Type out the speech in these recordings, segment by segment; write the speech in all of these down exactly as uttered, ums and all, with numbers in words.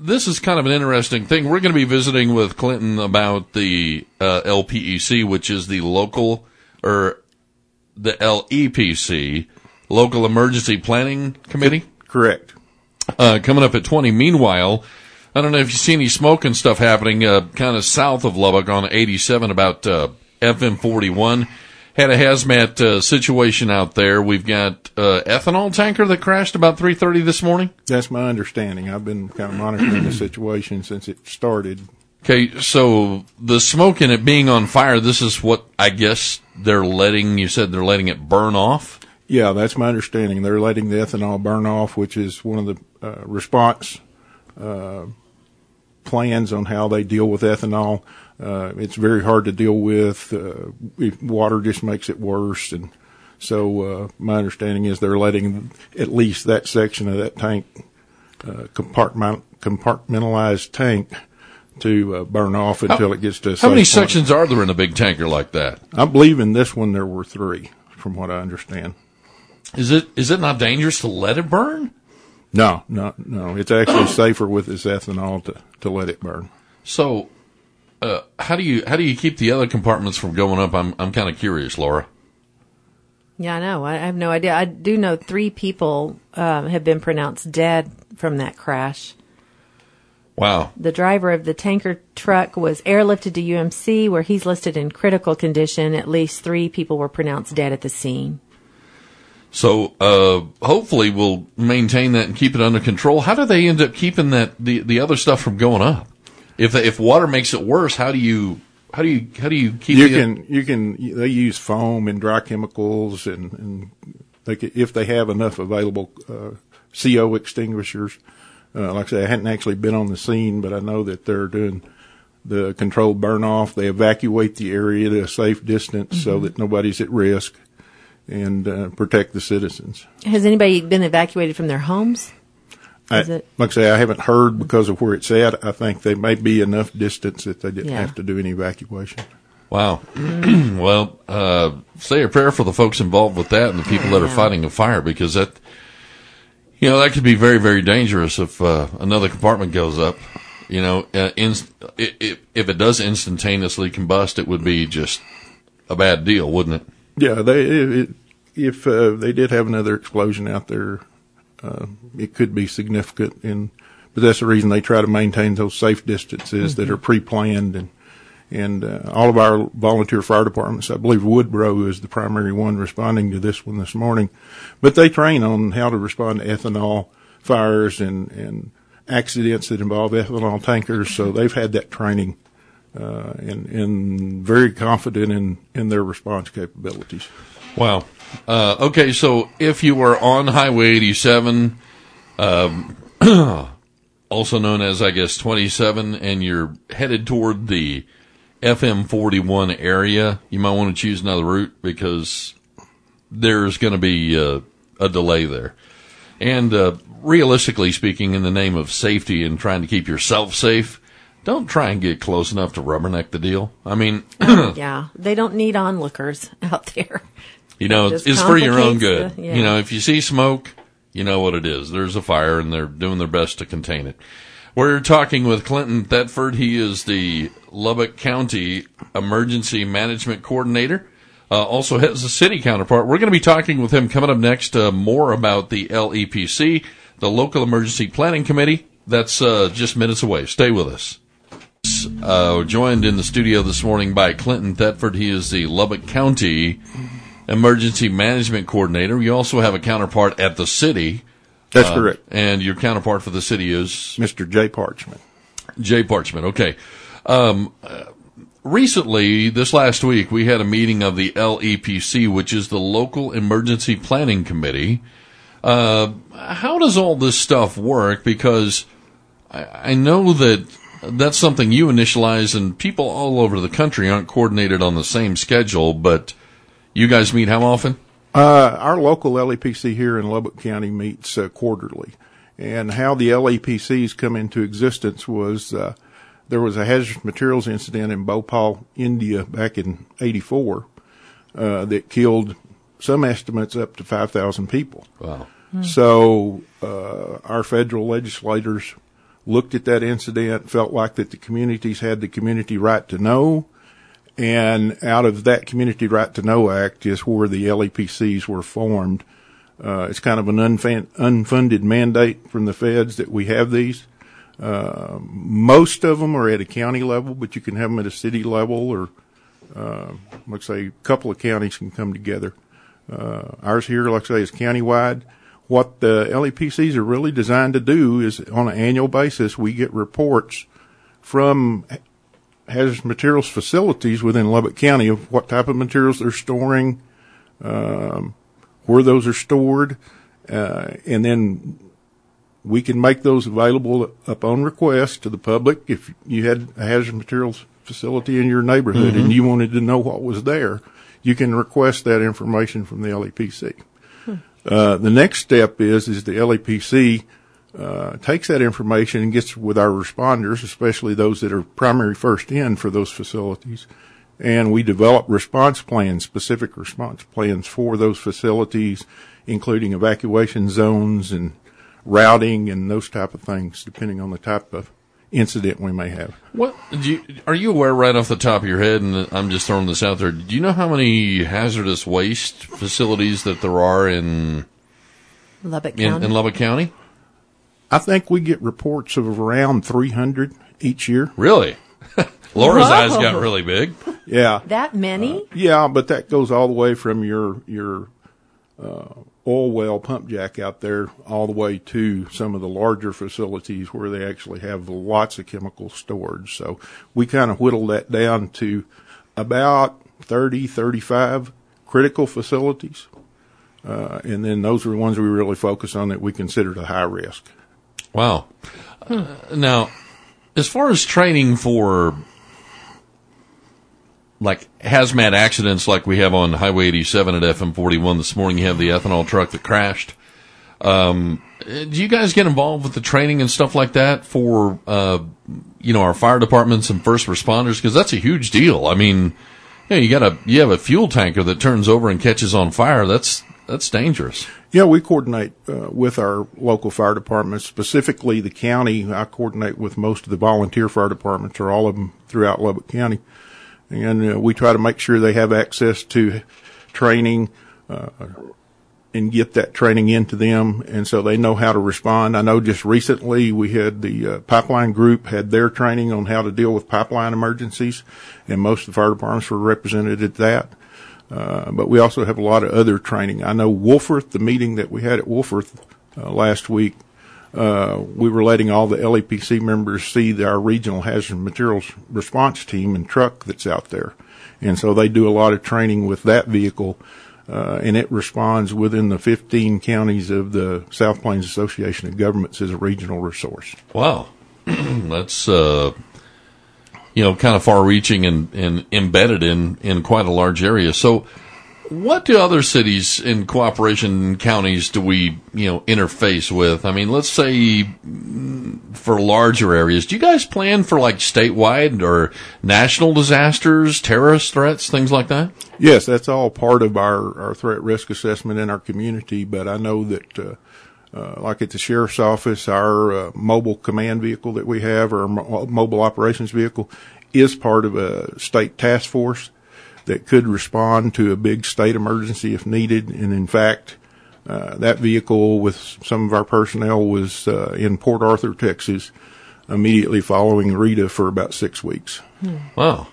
this is kind of an interesting thing. We're going to be visiting with Clinton about the uh, L P E C, which is the local, or the L E P C, Local Emergency Planning Committee. Correct. Uh, coming up at twenty. Meanwhile, I don't know if you see any smoke and stuff happening uh, kind of south of Lubbock on eighty-seven about uh, F M forty-one. Had a hazmat uh, situation out there. We've got uh, ethanol tanker that crashed about three thirty this morning. That's my understanding. I've been kind of monitoring the situation since it started. Okay, so the smoke and it being on fire, this is what I guess they're letting, you said they're letting it burn off? Yeah, that's my understanding. They're letting the ethanol burn off, which is one of the uh, response uh, plans on how they deal with ethanol. Uh, it's very hard to deal with. Uh, if water just makes it worse. And so uh, my understanding is they're letting at least that section of that tank, uh, compartment, compartmentalized tank, to uh, burn off until how, it gets to a How many point. sections are there in a big tanker like that? I believe in this one there were three, from what I understand. Is it is it not dangerous to let it burn? No, no, no. It's actually safer with this ethanol to, to let it burn. So, uh, how do you how do you keep the other compartments from going up? I'm I'm kind of curious, Laura. Yeah, I know. I have no idea. I do know three people um, have been pronounced dead from that crash. Wow. The driver of the tanker truck was airlifted to U M C, where he's listed in critical condition. At least three people were pronounced dead at the scene. So uh, hopefully we'll maintain that and keep it under control. How do they end up keeping that the, the other stuff from going up? If if water makes it worse, how do you how do you how do you keep you the, can you can they use foam and dry chemicals and, and they can, if they have enough available uh, C O extinguishers. Uh, like I say, I hadn't actually been on the scene, but I know that they're doing the controlled burn off. They evacuate the area to a safe distance mm-hmm. so that nobody's at risk, and uh, protect the citizens. Has anybody been evacuated from their homes? I, Is it? Like I say, I haven't heard because of where it's at. I think they may be enough distance that they didn't Yeah. have to do any evacuation. Wow. Well, uh, say a prayer for the folks involved with that and the people that are Yeah. fighting a fire, because that, you know, that could be very, very dangerous if uh, another compartment goes up. You know, uh, inst- if, if it does instantaneously combust, it would be just a bad deal, wouldn't it? Yeah, they it, if uh, they did have another explosion out there, uh, it could be significant. And but that's the reason they try to maintain those safe distances mm-hmm. that are pre-planned. And and uh, all of our volunteer fire departments, I believe Woodbro is the primary one responding to this one this morning, but they train on how to respond to ethanol fires and and accidents that involve ethanol tankers. So they've had that training. Uh, and, and very confident in, in their response capabilities. Wow. Uh, okay, so if you were on Highway eighty-seven, um, also known as, I guess, twenty-seven, and you're headed toward the F M forty-one area, you might want to choose another route because there's going to be uh, a delay there. And uh, realistically speaking, in the name of safety and trying to keep yourself safe, don't try and get close enough to rubberneck the deal. I mean, yeah, they don't need onlookers out there. You know, it's, it's for your own good. The, yeah. You know, if you see smoke, you know what it is. There's a fire, and they're doing their best to contain it. We're talking with Clinton Thetford. He is the Lubbock County Emergency Management Coordinator. Uh, also has a city counterpart. We're going to be talking with him coming up next uh, more about the L E P C, the Local Emergency Planning Committee. That's uh, just minutes away. Stay with us. Uh, joined in the studio this morning by Clinton Thetford. He is the Lubbock County Emergency Management Coordinator. You also have a counterpart at the city. That's uh, correct. And your counterpart for the city is? Mister Jay Parchman. Jay Parchman, okay. Um, uh, recently, this last week, we had a meeting of the L E P C, which is the Local Emergency Planning Committee. Uh, how does all this stuff work? Because I, I know that that's something you initialize, and people all over the country aren't coordinated on the same schedule, but you guys meet how often? Uh, our local L E P C here in Lubbock County meets uh, quarterly. And how the L E P Cs come into existence was uh, there was a hazardous materials incident in Bhopal, India back in eighty-four uh, that killed some estimates up to five thousand people. Wow. So uh, our federal legislators looked at that incident, felt like that the communities had the community right to know, and out of that Community Right to Know Act is where the L E P Cs were formed. Uh, it's kind of an unfan- unfunded mandate from the feds that we have these. Uh, most of them are at a county level, but you can have them at a city level, or uh, let's say a couple of counties can come together. Uh, ours here, like I say, is countywide. What the L E P Cs are really designed to do is on an annual basis, we get reports from hazardous materials facilities within Lubbock County of what type of materials they're storing, um, where those are stored, uh, and then we can make those available upon request to the public. If you had a hazardous materials facility in your neighborhood mm-hmm. and you wanted to know what was there, you can request that information from the L E P C. Hmm. Uh, the next step is, is the L E P C Uh, takes that information and gets with our responders, especially those that are primary first in for those facilities, and we develop response plans, specific response plans for those facilities, including evacuation zones and routing and those type of things, depending on the type of incident we may have. What do you, are you aware right off the top of your head, and I'm just throwing this out there, do you know how many hazardous waste facilities that there are in Lubbock in, County? in Lubbock County? I think we get reports of around three hundred each year. Really? Laura's Whoa. eyes got really big. Yeah. That many? Uh, yeah, but that goes all the way from your your uh, oil well pump jack out there all the way to some of the larger facilities where they actually have lots of chemicals stored. So we kind of whittle that down to about thirty, thirty-five critical facilities. Uh, and then those are the ones we really focus on that we consider the high risk. Wow. Uh, now, as far as training for like hazmat accidents like we have on Highway eighty-seven at F M forty-one this morning, you have the ethanol truck that crashed. Um, do you guys get involved with the training and stuff like that for, uh, you know, our fire departments and first responders? Because that's a huge deal. I mean, you know, you got a, you have a fuel tanker that turns over and catches on fire. That's, that's dangerous. Yeah, we coordinate uh, with our local fire departments, specifically the county. I coordinate with most of the volunteer fire departments, or all of them throughout Lubbock County. And uh, we try to make sure they have access to training uh, and get that training into them, and so they know how to respond. I know just recently we had the uh, pipeline group had their training on how to deal with pipeline emergencies, and most of the fire departments were represented at that. Uh, but we also have a lot of other training. I know Wolforth, the meeting that we had at Wolforth uh, last week, uh, we were letting all the L E P C members see the, our regional hazardous materials response team and truck that's out there. And so they do a lot of training with that vehicle, uh, and it responds within the fifteen counties of the South Plains Association of Governments as a regional resource. Wow. That's, uh, you know, kind of far-reaching and, and embedded in, in quite a large area. So what do other cities in cooperation counties do we, you know, interface with? I mean, let's say for larger areas, do you guys plan for like statewide or national disasters, terrorist threats, things like that? Yes, that's all part of our, our threat risk assessment in our community, but I know that uh, Uh, like at the sheriff's office, our uh, mobile command vehicle that we have, or mo- mobile operations vehicle, is part of a state task force that could respond to a big state emergency if needed. And in fact, uh, that vehicle with some of our personnel was uh, in Port Arthur, Texas, immediately following Rita for about six weeks. Hmm. Wow.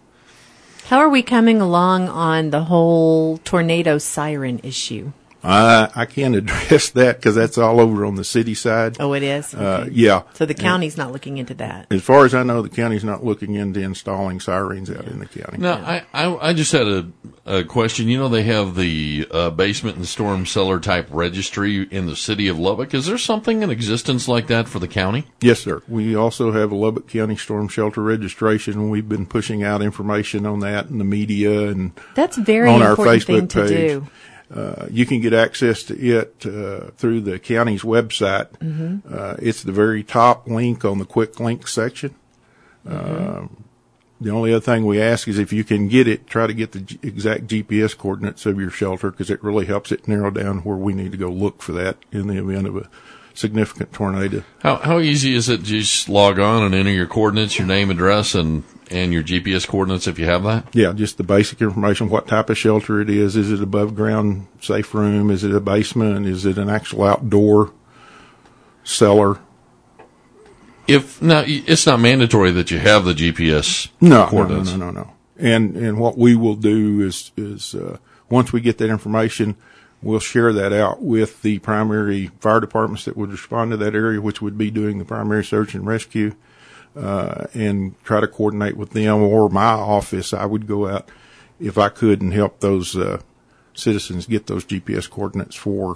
How are we coming along on the whole tornado siren issue? I, I can't address that because that's all over on the city side. Oh, it is? Okay. Uh, yeah. So the county's not looking into that. As far as I know, the county's not looking into installing sirens out in the county. Now, I, I, I just had a, a question. You know, they have the uh, basement and storm cellar type registry in the city of Lubbock. Is there something in existence like that for the county? Yes, sir. We also have a Lubbock County Storm Shelter Registration. We've been pushing out information on that in the media and That's a very on our important Facebook thing to page. do. Uh, you can get access to it uh, through the county's website. Mm-hmm. Uh, it's the very top link on the quick link section. Mm-hmm. Uh, the only other thing we ask is if you can get it, try to get the g- exact G P S coordinates of your shelter, because it really helps it narrow down where we need to go look for that in the event of a significant tornado. How how easy is it to just log on and enter your coordinates, your name, address, and, and your G P S coordinates if you have that? Yeah, just the basic information, what type of shelter it is. Is it above ground safe room? Is it a basement? Is it an actual outdoor cellar? If now, it's not mandatory that you have the G P S No, no, no, coordinates. no, no, no. And and what we will do is is uh, once we get that information, we'll share that out with the primary fire departments that would respond to that area, which would be doing the primary search and rescue, uh, and try to coordinate with them or my office. I would go out if I could and help those uh, citizens get those G P S coordinates for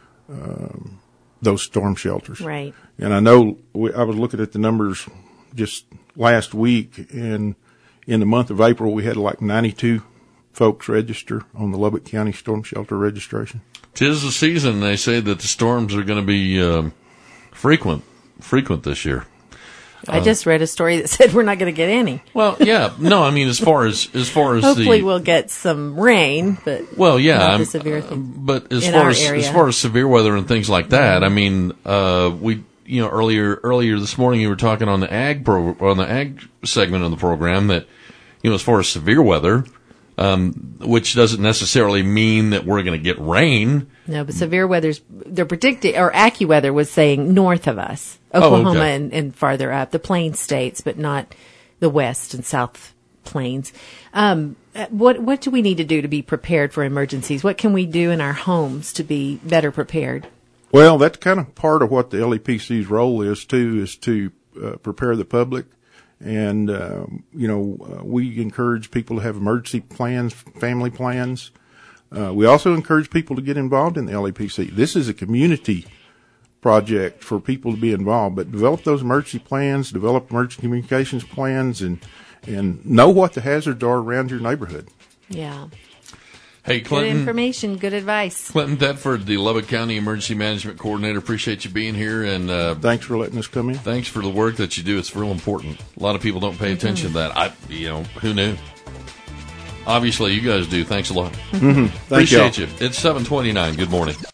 um, those storm shelters. Right. And I know we, I was looking at the numbers just last week, and in the month of April, we had like ninety-two folks register on the Lubbock County Storm Shelter registration. 'Tis the season. They say that the storms are going to be um, frequent, frequent this year. I just read a story that said we're not going to get any. Well, yeah, no, I mean as far as as far as Hopefully, the we'll get some rain, but well, yeah, not I'm- the severe thing. but as in far our as area. as far as severe weather and things like that, I mean, uh, we you know earlier earlier this morning you were talking on the ag pro on the ag segment of the program that you know as far as severe weather, um, which doesn't necessarily mean that we're going to get rain. No, but severe weather's they're predicting, or AccuWeather was saying north of us, Oh, Oklahoma okay. and, and farther up, the plain states, but not the west and south plains. Um, uh, what what do we need to do to be prepared for emergencies? What can we do in our homes to be better prepared? Well, that's kind of part of what the L E P C's role is too, is to uh, prepare the public. And, um, you know, uh, we encourage people to have emergency plans, family plans. Uh, we also encourage people to get involved in the L E P C. This is a community project for people to be involved, but develop those emergency plans, develop emergency communications plans, and, and know what the hazards are around your neighborhood. Yeah. Hey, Good Clinton. information, good advice. Clinton Thetford, the Lubbock County Emergency Management Coordinator. Appreciate you being here, and uh, Thanks for letting us come in. thanks for the work that you do. It's real important. A lot of people don't pay attention to that. I, you know, who knew? Obviously, you guys do. Thanks a lot. Thank Appreciate y'all. you. It's seven twenty-nine. Good morning.